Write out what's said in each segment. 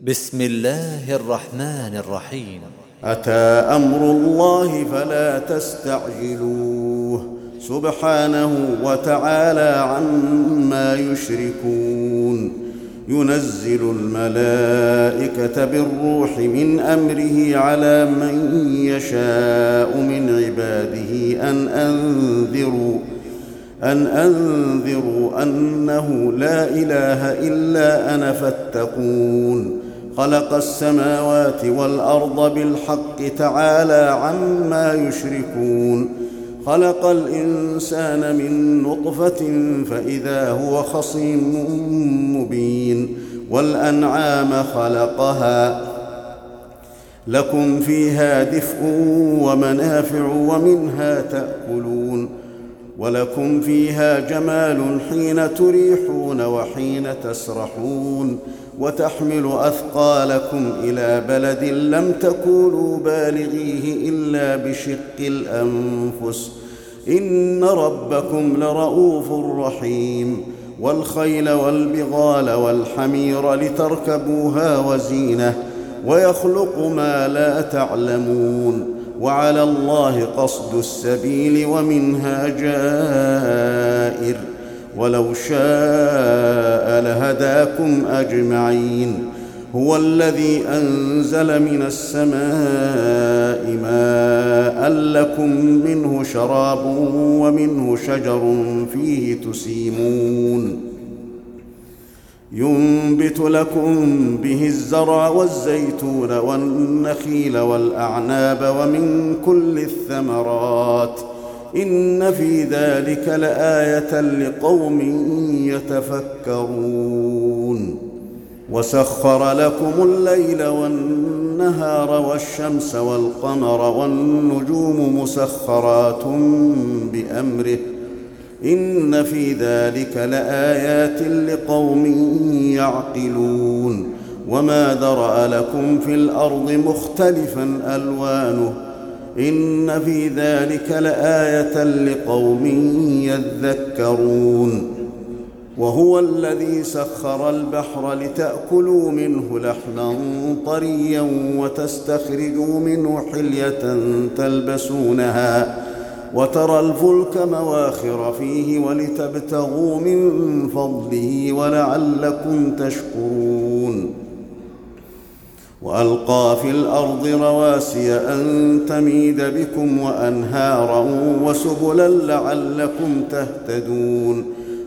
بسم الله الرحمن الرحيم. أتى أمر الله فلا تستعجلوه سبحانه وتعالى عما يشركون. ينزل الملائكة بالروح من أمره على من يشاء من عباده أن أنذروا أنه لا إله إلا أنا فاتقون. خلق السماوات والأرض بالحق تعالى عما يشركون. خلق الإنسان من نطفة فإذا هو خصيم مبين. والأنعام خلقها لكم فيها دفء ومنافع ومنها تأكلون. ولكم فيها جمال حين تريحون وحين تسرحون. وتحمل أثقالكم إلى بلد لم تكونوا بالغيه إلا بشق الأنفس إن ربكم لرؤوف رحيم. والخيل والبغال والحمير لتركبوها وزينة ويخلق ما لا تعلمون. وعلى الله قصد السبيل ومنها جائر ولو شاء لهداكم أجمعين. هو الذي أنزل من السماء ماء لكم منه شراب ومنه شجر فيه تسيمون. ينبت لكم به الزرع والزيتون والنخيل والأعناب ومن كل الثمرات إن في ذلك لآية لقوم يتفكرون. وسخر لكم الليل والنهار والشمس والقمر والنجوم مسخرات بأمره إن في ذلك لآيات لقوم يعقلون. وما ذرأ لكم في الأرض مختلفا ألوانه إن في ذلك لآية لقوم يذكرون. وهو الذي سخر البحر لتأكلوا منه لحما طريا وتستخرجوا منه حلية تلبسونها وترى الفلك مواخر فيه ولتبتغوا من فضله ولعلكم تشكرون. وألقى في الأرض رواسي أن تميد بكم وأنهارا وسبلا لعلكم تهتدون.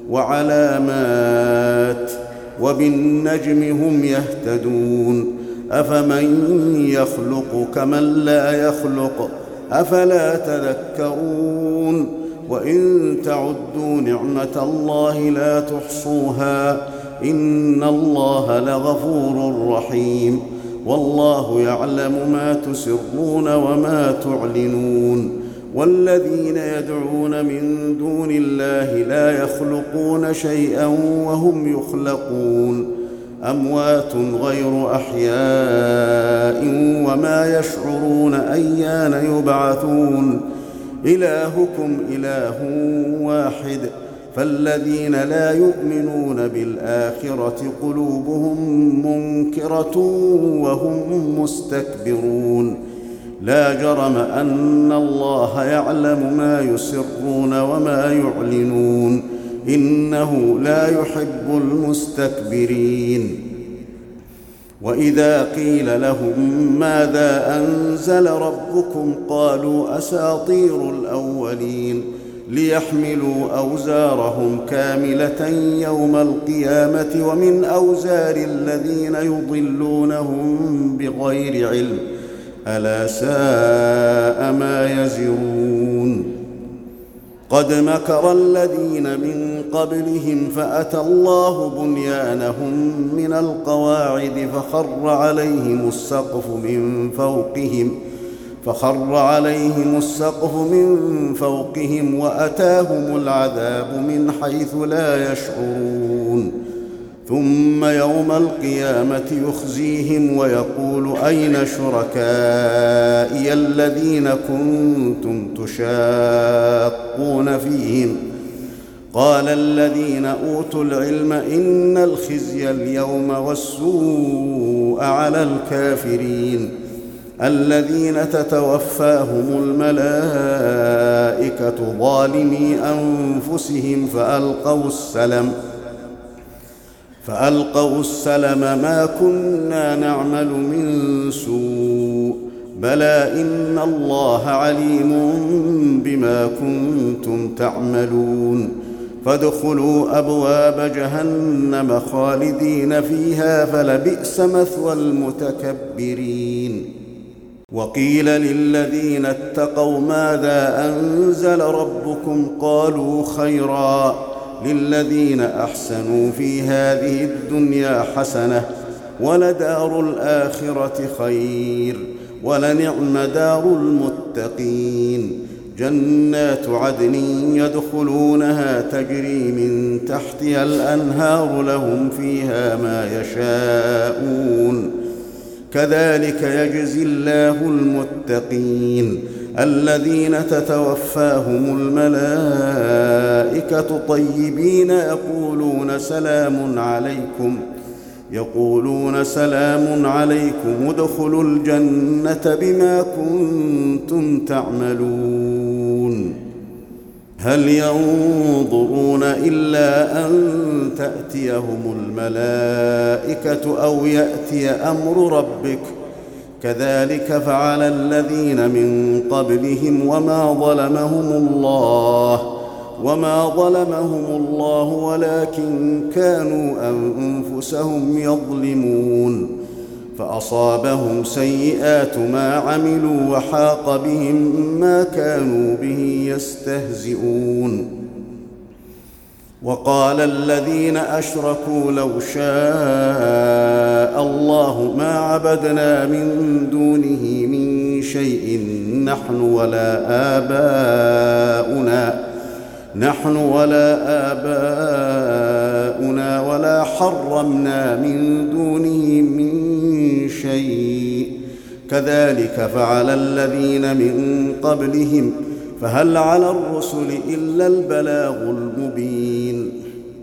وعلامات وبالنجم هم يهتدون. أفمن يخلق كمن لا يخلق أفلا تذكرون. وإن تعدوا نعمة الله لا تحصوها إن الله لغفور رحيم. والله يعلم ما تسرون وما تعلنون. والذين يدعون من دون الله لا يخلقون شيئا وهم يخلقون. أموات غير أحياء وما يشعرون أيان يبعثون. إلهكم إله واحد فالذين لا يؤمنون بالآخرة قلوبهم منكرة وهم مستكبرون. لا جرم أن الله يعلم ما يسرون وما يعلنون إنه لا يحب المستكبرين. وإذا قيل لهم ماذا أنزل ربكم قالوا أساطير الأولين ليحملوا أوزارهم كاملة يوم القيامة ومن أوزار الذين يضلونهم بغير علم ألا ساء ما يزرون. قد مكر الذين من قبلهم فأتى الله بنيانهم من القواعد فخر عليهم السقف من فوقهم وأتاهم العذاب من حيث لا يشعرون. ثم يوم القيامة يخزيهم ويقول أين شركائي الذين كنتم تشاقون فيهم قال الذين أوتوا العلم إن الخزي اليوم والسوء على الكافرين الذين تتوفاهم الملائكة ظالمي أنفسهم فألقوا السلم ما كنا نعمل من سوء بلى إن الله عليم بما كنتم تعملون فادخلوا أبواب جهنم خالدين فيها فلبئس مثوى المتكبرين وقيل للذين اتقوا ماذا أنزل ربكم قالوا خيرا للذين أحسنوا في هذه الدنيا حسنة ولدار الآخرة خير ولنعم دار المتقين جنات عدن يدخلونها تجري من تحتها الأنهار لهم فيها ما يشاءون كذلك يجزي الله المتقين الذين تتوفاهم الملائكة طيبين يقولون سلام عليكم ادخلوا الجنة بما كنتم تعملون هل ينظرون إلا أن تأتيهم الملائكة أو يأتي أمر ربك كذلك فعل الذين من قبلهم وما ظلمهم الله ولكن كانوا أنفسهم يظلمون فأصابهم سيئات ما عملوا وحاق بهم ما كانوا به يستهزئون وقال الذين أشركوا لو شاء الله ما عبدنا من دونه من شيء نحن ولا آباؤنا ولا حرمنا من دونه من شيء كذلك فعل الذين من قبلهم فهل على الرسل إلا البلاغ المبين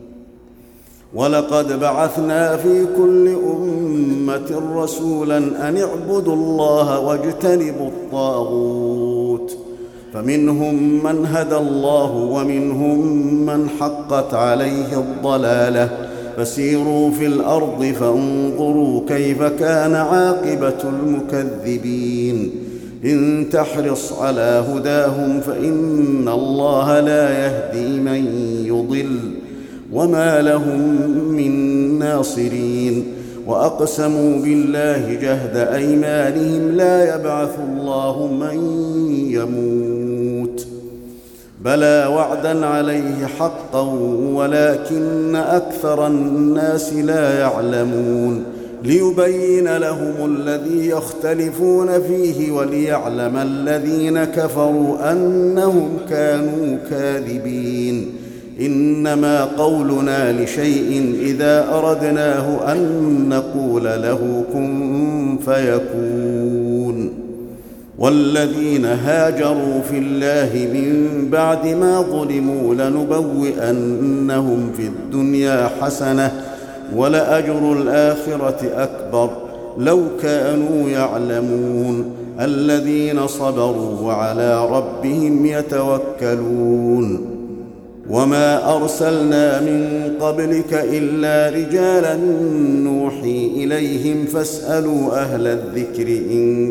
ولقد بعثنا في كل أمة رسولا أن اعبدوا الله واجتنبوا الطاغوت فمنهم من هدى الله ومنهم من حقت عليه الضلالة فسيروا في الأرض فانظروا كيف كان عاقبة المكذبين إن تحرص على هداهم فإن الله لا يهدي من يضل وما لهم من ناصرين وأقسموا بالله جهد أيمانهم لا يبعث الله من يموت بلى وعدا عليه حقا ولكن أكثر الناس لا يعلمون ليبين لهم الذي يختلفون فيه وليعلم الذين كفروا أنهم كانوا كاذبين إنما قولنا لشيء إذا أردناه أن نقول له كن فيكون والذين هاجروا في الله من بعد ما ظلموا لنبوئنهم في الدنيا حسنة ولأجر الآخرة أكبر لو كانوا يعلمون الذين صبروا وعلى ربهم يتوكلون وما أرسلنا من قبلك إلا رجالا نوحي إليهم فاسألوا أهل الذكر إن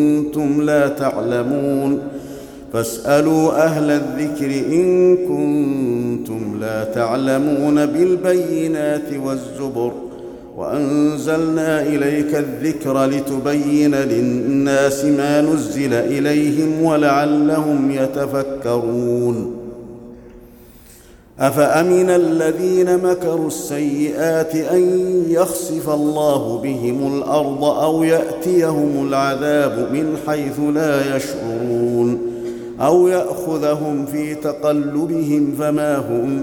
كنتم لا تعلمون بالبينات والزبر وأنزلنا إليك الذكر لتبين للناس ما نزل إليهم ولعلهم يتفكرون أفأمن الذين مكروا السيئات أن يخسف الله بهم الأرض أو يأتيهم العذاب من حيث لا يشعرون أو يأخذهم في تقلبهم فما هم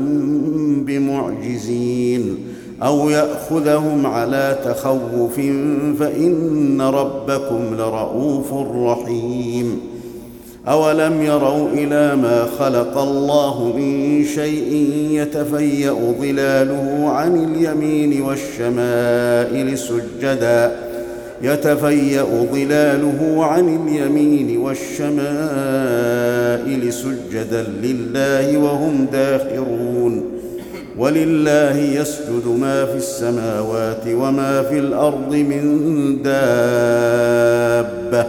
بمعجزين أو يأخذهم على تخوف فإن ربكم لرؤوف رحيم أولم يروا إلى ما خلق الله من شيء يتفيأ ظلاله عن اليمين والشمائل سجدا لله وهم داخرون ولله يسجد ما في السماوات وما في الأرض من دابة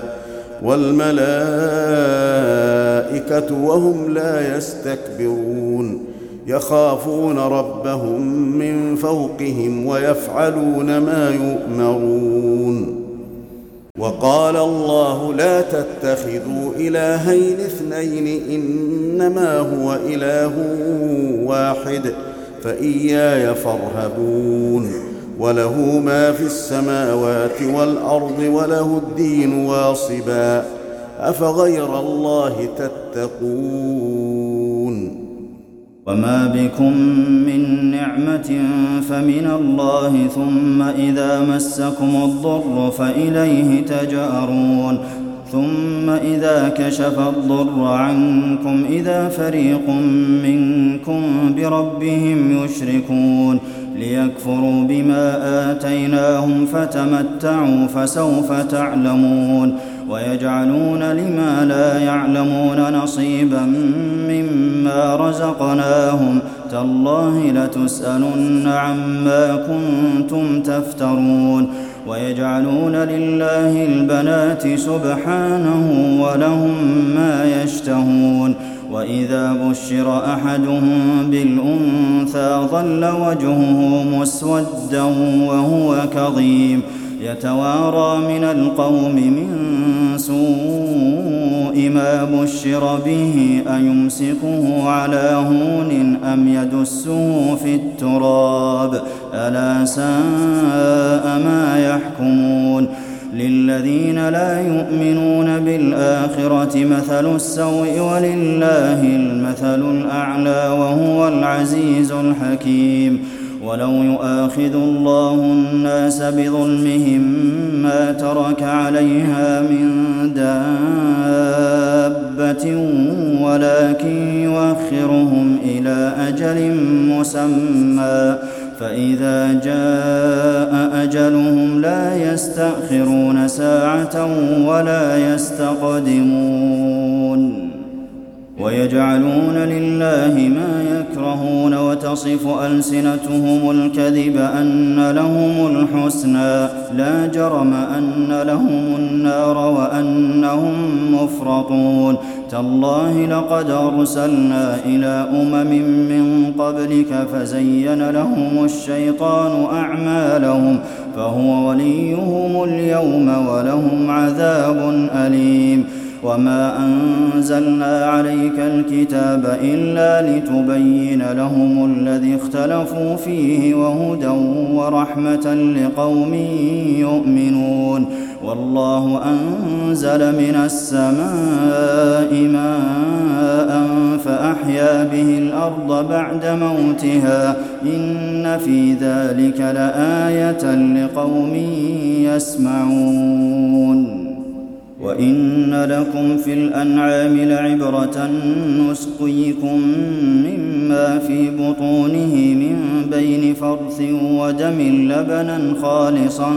والملائكة وهم لا يستكبرون يخافون ربهم من فوقهم ويفعلون ما يؤمرون وقال الله لا تتخذوا إلهين اثنين إنما هو إله واحد فإياي فارهبون وله ما في السماوات والأرض وله الدين واصبا أفغير الله تتقون وما بكم من نعمة فمن الله ثم إذا مسكم الضر فإليه تجأرون ثم إذا كشف الضر عنكم إذا فريق منكم بربهم يشركون ليكفروا بما آتيناهم فتمتعوا فسوف تعلمون ويجعلون لما لا يعلمون نصيبا مما رزقناهم تالله لتسألن عما كنتم تفترون ويجعلون لله البنات سبحانه ولهم ما يشتهون وإذا بشر أحدهم بالأنثى ظل وجهه مسودا وهو كظيم يتوارى من القوم من سوء ما بشر به أيمسكه على هون أم يدسه في التراب ألا ساء ما يحكمون للذين لا يؤمنون بالآخرة مثل السوء ولله المثل الأعلى وهو العزيز الحكيم ولو يؤاخذ الله الناس بظلمهم ما ترك عليها من دابة ولكن يؤخرهم إلى أجل مسمى فإذا جاء أجلهم لا يستأخرون ساعة ولا يستقدمون ويجعلون لله ما يكرهون وتصف ألسنتهم الكذب أن لهم الحسنى لا جرم أن لهم النار وأنهم مفرطون تالله لقد أرسلنا إلى من قبلك فزين لهم الشيطان أعمالهم فهو وليهم اليوم ولهم عذاب أليم وما أنزلنا عليك الكتاب إلا لتبين لهم الذي اختلفوا فيه وهدى ورحمة لقوم يؤمنون والله أنزل من السماء ماء فأحيا به الأرض بعد موتها إن في ذلك لآية لقوم يسمعون وإن لكم في الأنعام لعبرة نسقيكم مما في بطونه من بين فرث ودم لبنا خالصا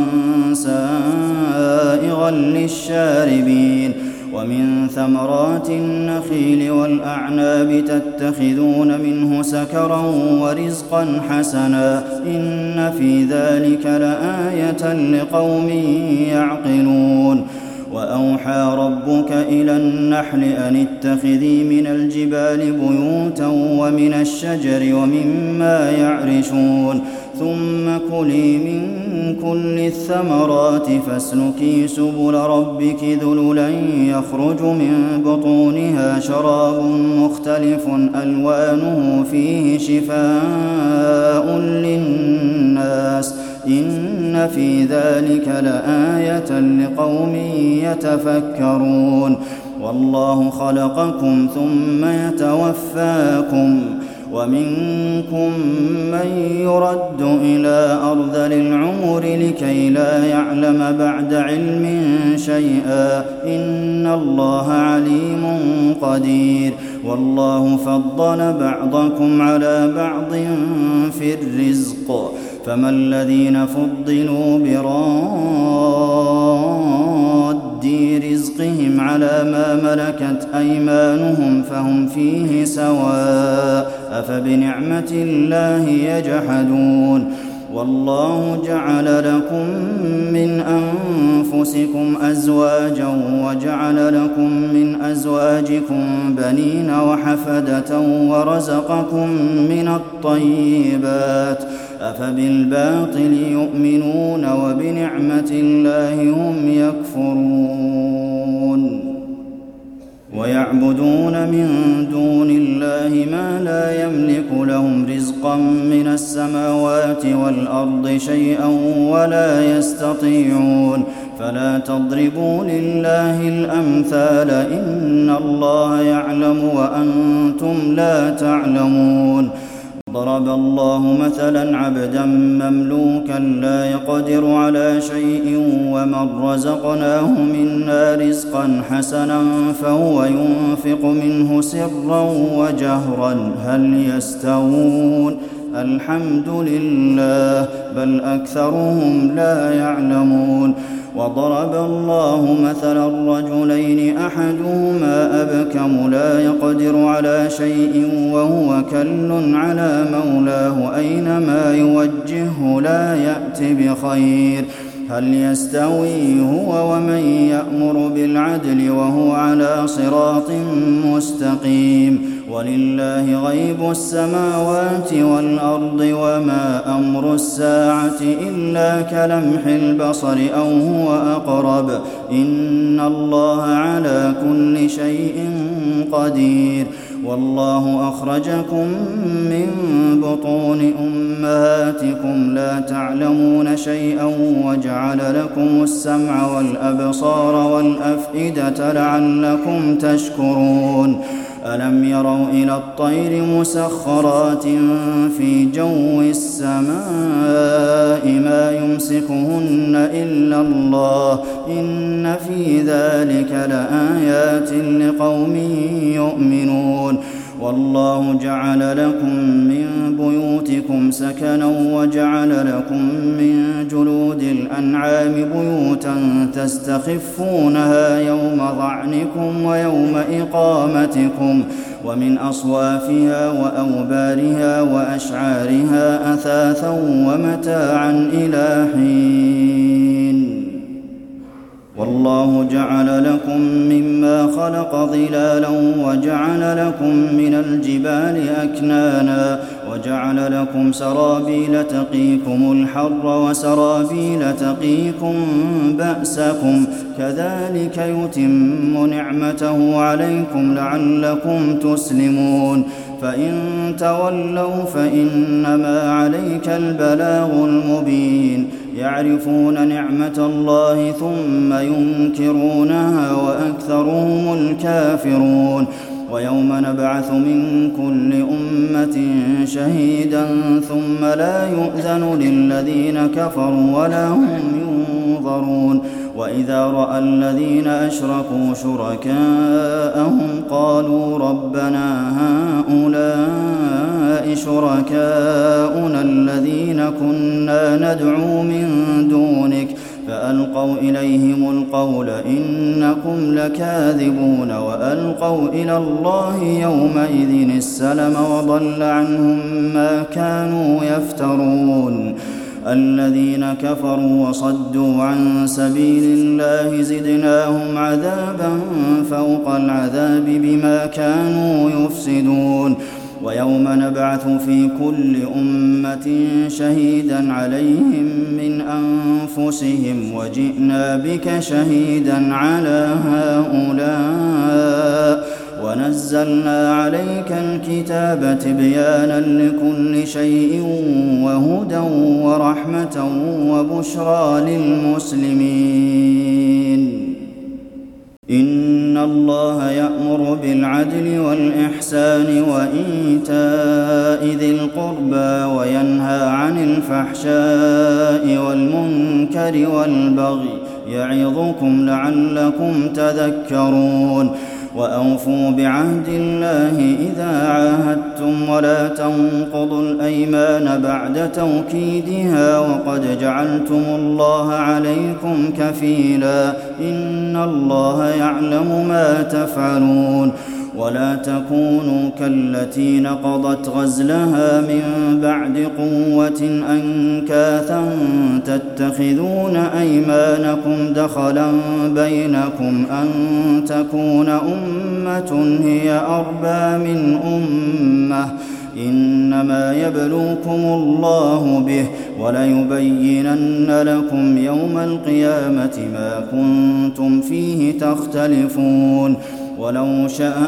سائغا للشاربين ومن ثمرات النخيل والأعناب تتخذون منه سكرا ورزقا حسنا إن في ذلك لآية لقوم يعقلون وأوحى ربك إلى النحل أن اتخذي من الجبال بيوتا ومن الشجر ومما يعرشون ثم كلي من كل الثمرات فاسلكي سبل ربك ذللا يخرج من بطونها شراب مختلف ألوانه فيه شفاء للناس إن في ذلك لآية لقوم يتفكرون والله خلقكم ثم يتوفاكم ومنكم من يرد إلى أرذل العمر لكي لا يعلم بعد علم شيئا إن الله عليم قدير والله فضل بعضكم على بعض في الرزق فما الذين فضلوا براد رزقهم على ما ملكت أيمانهم فهم فيه سواء أفبنعمة الله يجحدون والله جعل لكم من أنفسكم أزواجا وجعل لكم من أزواجكم بنين وحفدة ورزقكم من الطيبات أفبالباطل يؤمنون وبنعمة الله هم يكفرون ويعبدون من دون الله ما لا يملك لهم رزقا من السماوات والأرض شيئا ولا يستطيعون فلا تضربوا لله الأمثال إن الله يعلم وأنتم لا تعلمون ضرب الله مثلا عبدا مملوكا لا يقدر على شيء ومن رزقناه منا رزقا حسنا فهو ينفق منه سرا وجهرا هل يستوون الحمد لله بل أكثرهم لا يعلمون وضرب الله مثلا رجلين أحدهما أبكم لا يقدر على شيء وهو كل على مولاه أينما يوجهه لا يأت بخير هل يستوي هو ومن يأمر بالعدل وهو على صراط مستقيم ولله غيب السماوات والأرض وما أمر الساعة إلا كلمح البصر أو هو أقرب إن الله على كل شيء قدير والله أخرجكم من بطون أمهاتكم لا تعلمون شيئا وجعل لكم السمع والأبصار والأفئدة لعلكم تشكرون ألم يروا إلى الطير مسخرات في جو السماء ما يمسكهن إلا الله إن في ذلك لآيات لقوم يؤمنون والله جعل لكم من بيوتكم سكنا وجعل لكم من جلود الأنعام بيوتا تستخفونها يوم ظعنكم ويوم إقامتكم ومن أصوافها وأوبارها وأشعارها أثاثا ومتاعا إلى حين والله جعل لكم مما خلق ظلالا وجعل لكم من الجبال أكنانا وجعل لكم سرابيل تقيكم الحر وسرابيل تقيكم بأسكم كذلك يتم نعمته عليكم لعلكم تسلمون فإن تولوا فإنما عليك البلاغ المبين يعرفون نعمة الله ثم ينكرونها وأكثرهم الكافرون ويوم نبعث من كل أمة شهيدا ثم لا يؤذن للذين كفروا ولا هم ينظرون وإذا رأى الذين أشركوا شركاءهم قالوا ربنا هؤلاء شركاؤنا الذين كنا ندعو من دونك فألقوا إليهم القول إنكم لكاذبون وألقوا إلى الله يومئذ السلم وضل عنهم ما كانوا يفترون الذين كفروا وصدوا عن سبيل الله زدناهم عذابا فوق العذاب بما كانوا يفسدون ويوم نبعث في كل أمة شهيدا عليهم من أنفسهم وجئنا بك شهيدا على هؤلاء ونزلنا عليك الكتاب تبيانا لكل شيء وهدى ورحمة وبشرى للمسلمين إن الله يأمر بالعدل والإحسان وإيتاء ذي القربى وينهى عن الفحشاء والمنكر والبغي يعظكم لعلكم تذكرون وأوفوا بعهد الله إذا عاهدتم ولا تنقضوا الأيمان بعد توكيدها وقد جعلتم الله عليكم كفيلا إن الله يعلم ما تفعلون ولا تكونوا كالتي نقضت غزلها من بعد قوة أنكاثا تتخذون أيمانكم دخلا بينكم أن تكون أمة هي أربى من أمة إنما يبلوكم الله به وليبينن لكم يوم القيامة ما كنتم فيه تختلفون ولو شاء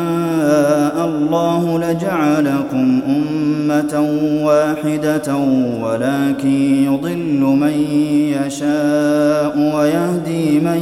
الله لجعلكم أمة واحدة ولكن يضل من يشاء ويهدي من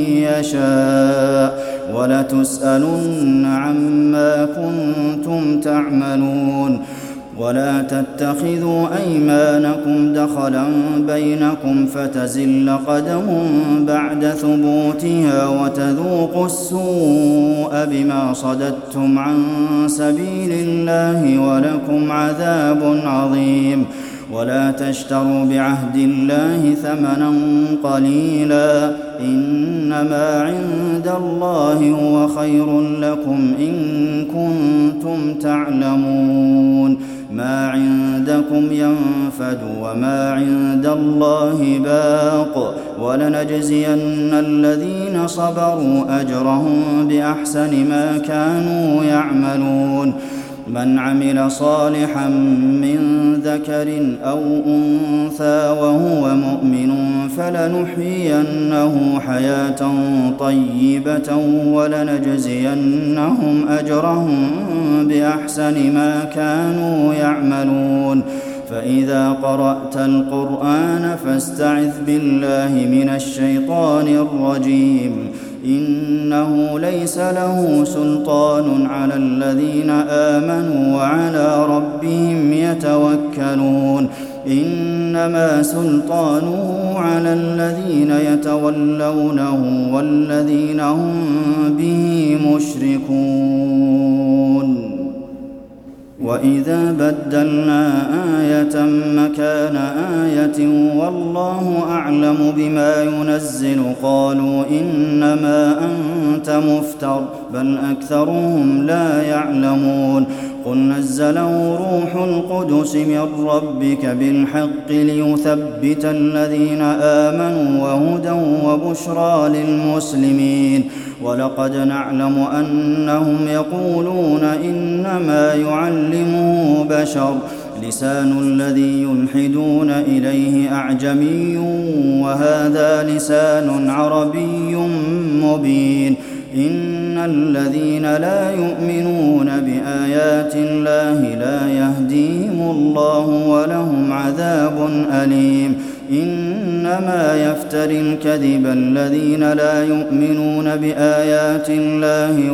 يشاء ولتسألن عما كنتم تعملون ولا تتخذوا أيمانكم دخلا بينكم فتزل قدم بعد ثبوتها وتذوقوا السوء بما صددتم عن سبيل الله ولكم عذاب عظيم ولا تشتروا بعهد الله ثمنا قليلا إنما عند الله هو خير لكم إن كنتم تعلمون ما عندكم ينفد وما عند الله باق ولنجزين الذين صبروا أجرهم بأحسن ما كانوا يعملون من عمل صالحا من ذكر أو أنثى وهو مؤمن فلنحيينه حياة طيبة ولنجزينهم أجرهم بأحسن ما كانوا يعملون فإذا قرأت القرآن فاستعذ بالله من الشيطان الرجيم إنه ليس له سلطان على الذين آمنوا وعلى ربهم يتوكلون إنما سلطانه على الذين يتولونه والذين هم به مشركون وإذا بدلنا آية مكان آية والله أعلم بما ينزل قالوا إنما أنت مفتر بل أكثرهم لا يعلمون قل نزله روح القدس من ربك بالحق ليثبت الذين آمنوا وهدى وبشرى للمسلمين ولقد نعلم أنهم يقولون إنما يعلمه بشر لسان الذي يلحدون إليه أعجمي وهذا لسان عربي مبين إن الذين لا يؤمنون بآيات الله لا يهديهم الله ولهم عذاب أليم إنما يفتري الكذب الذين لا يؤمنون بآيات الله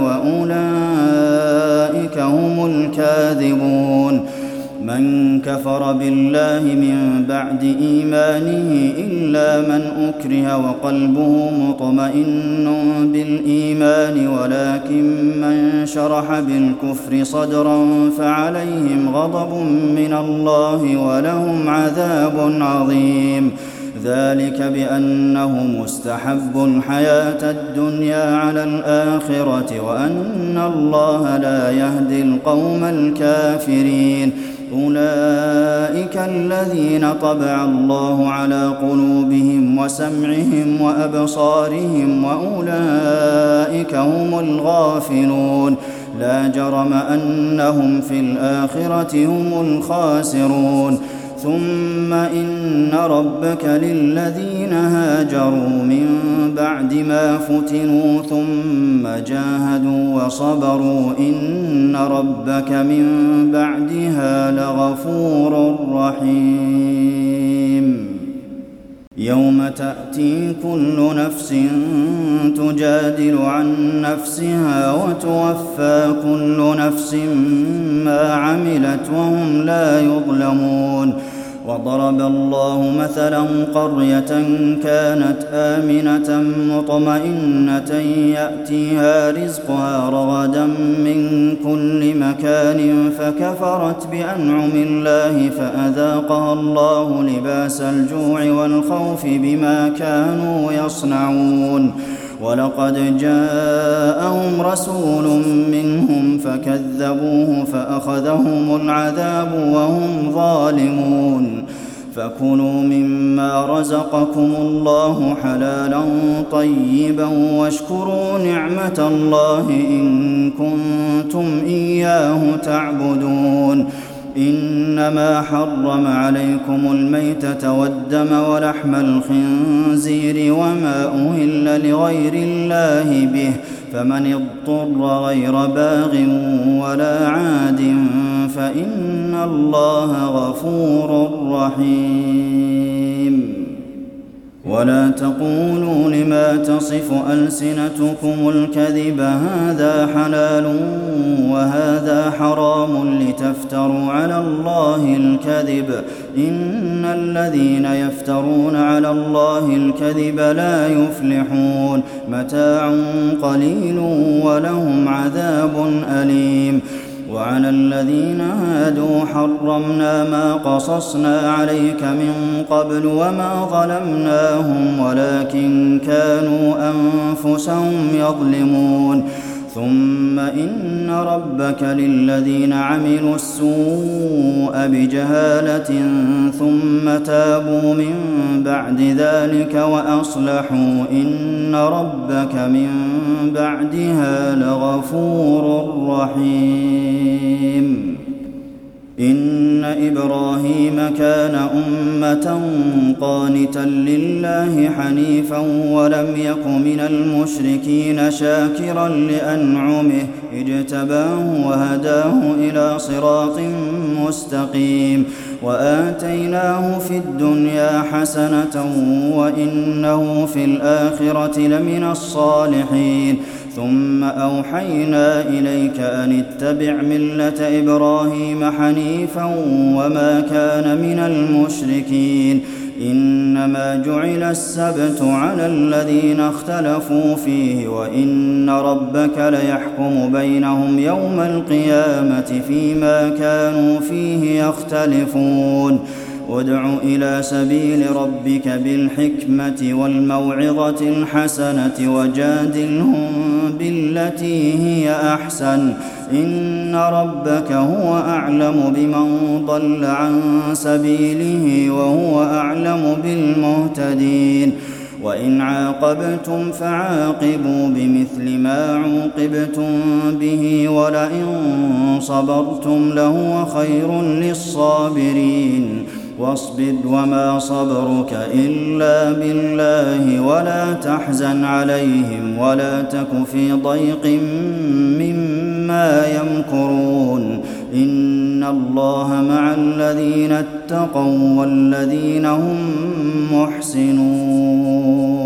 وأولئك هم الكاذبون من كفر بالله من بعد إيمانه إلا من أكره وقلبه مطمئن بالإيمان ولكن من شرح بالكفر صدرا فعليهم غضب من الله ولهم عذاب عظيم ذلك بأنه مستحب الحياة الدنيا على الآخرة وأن الله لا يهدي القوم الكافرين أولئك الذين طبع الله على قلوبهم وسمعهم وأبصارهم وأولئك هم الغافلون لا جرم أنهم في الآخرة هم الخاسرون ثم إن ربك للذين هاجروا من بعد ما فتنوا ثم جاهدوا وصبروا إن ربك من بعدها لغفور رحيم يوم تأتي كل نفس تجادل عن نفسها وتوفى كل نفس ما عملت وهم لا يظلمون وضرب الله مثلا قرية كانت آمنة مطمئنة يأتيها رزقها رغدا من كل مكان فكفرت بأنعم الله فأذاقها الله لباس الجوع والخوف بما كانوا يصنعون ولقد جاءهم رسول منهم فكذبوه فأخذهم العذاب وهم ظالمون فكلوا مما رزقكم الله حلالا طيبا واشكروا نعمة الله إن كنتم إياه تعبدون إنما حرم عليكم الميتة والدم ولحم الخنزير وما أهل لغير الله به فمن اضطر غير باغ ولا عاد فإن الله غفور رحيم ولا تقولوا لما تصف ألسنتكم الكذب هذا حلال وهذا حرام لتفتروا على الله الكذب إن الذين يفترون على الله الكذب لا يفلحون متاع قليل ولهم عذاب أليم وعلى الذين هادوا حرمنا ما قصصنا عليك من قبل وما ظلمناهم ولكن كانوا أنفسهم يظلمون ثم إن ربك للذين عملوا السوء بجهالة ثم تابوا من بعد ذلك وأصلحوا إن ربك من بعدها لغفور رحيم إن إبراهيم كان أمة قانتا لله حنيفا ولم يك من المشركين شاكرا لأنعمه اجتباه وهداه إلى صراط مستقيم وآتيناه في الدنيا حسنة وإنه في الآخرة لمن الصالحين ثم أوحينا إليك أن اتبع ملة إبراهيم حنيفا وما كان من المشركين إنما جعل السبت على الذين اختلفوا فيه وإن ربك ليحكم بينهم يوم القيامة فيما كانوا فيه يختلفون ادع إلى سبيل ربك بالحكمة والموعظة الحسنة وجادلهم بالتي هي أحسن إن ربك هو أعلم بمن ضل عن سبيله وهو أعلم بالمهتدين وإن عاقبتم فعاقبوا بمثل ما عوقبتم به ولئن صبرتم لهو خير للصابرين واصبر وما صبرك إلا بالله ولا تحزن عليهم ولا تك في ضيق مما يمكرون إن الله مع الذين اتقوا والذين هم محسنون